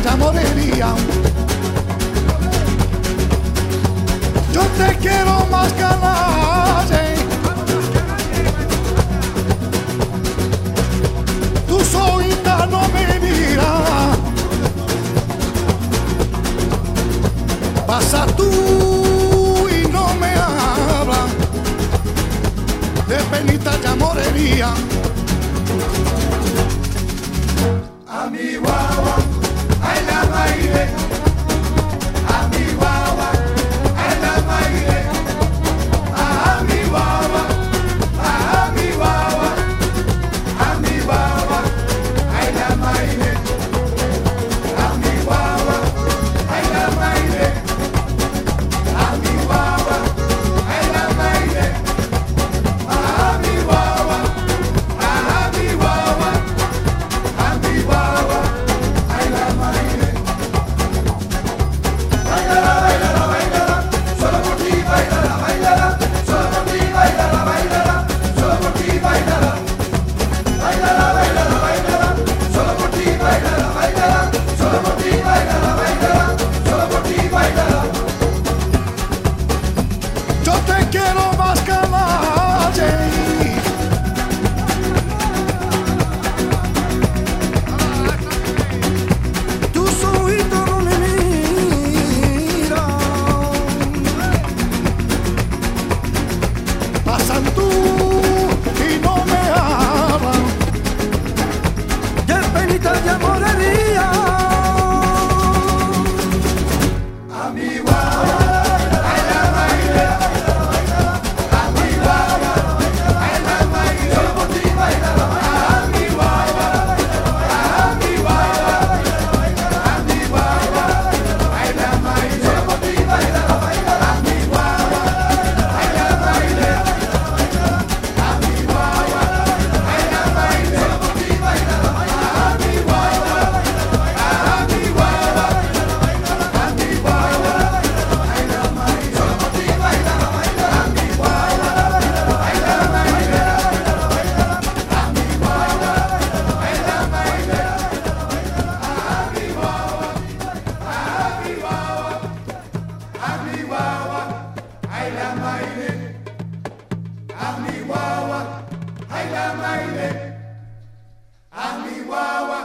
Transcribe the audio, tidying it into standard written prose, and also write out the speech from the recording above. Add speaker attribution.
Speaker 1: ya moriría. Yo te quiero más que a nadie. Tu solita no me mira. Pasa tú y no me habla. De penita ya moriría.
Speaker 2: A mi guagua, ay la maire. A mi guagua, ay la maire. A mi guagua, a mi guagua. A mi guagua, ay la maire. A mi guagua, ay la maire. A mi guagua, ay la maire. A mi guagua, a mi guagua. A mi guagua, ay la maire. Bailala, bailala, bailala, solo por ti bailala, bailala, solo por ti bailala, bailala, solo por ti bailala. Bailala, bailala, bailala, solo por ti bailala, bailala, solo por ti bailala, bailala, solo por ti bailala.
Speaker 1: Yo te quiero más que a nadie. Tus ojitos no me miran. Pasan tú y no me hablan. Qué penita ya moriría.
Speaker 2: A mi guagua, ay la maire. A mi guagua, ay la maire. Solo por ti bailala. A mi guagua, a mi guagua. A mi guagua, ay la maire. Solo por ti bailala, bailala. A mi guagua, ay la maire. A mi guagua, ay la maire. Solo por ti bailala, bailala. A mi guagua, a mi guagua. A mi guagua, ay la maire. Solo por ti bailala, bailala. A mi guagua, ay la maire. A mi guagua, ay la maire. A mi guagua, a mi guagua. A mi guagua, ay la maire. A mi guagua, ay la maire. A mi guagua.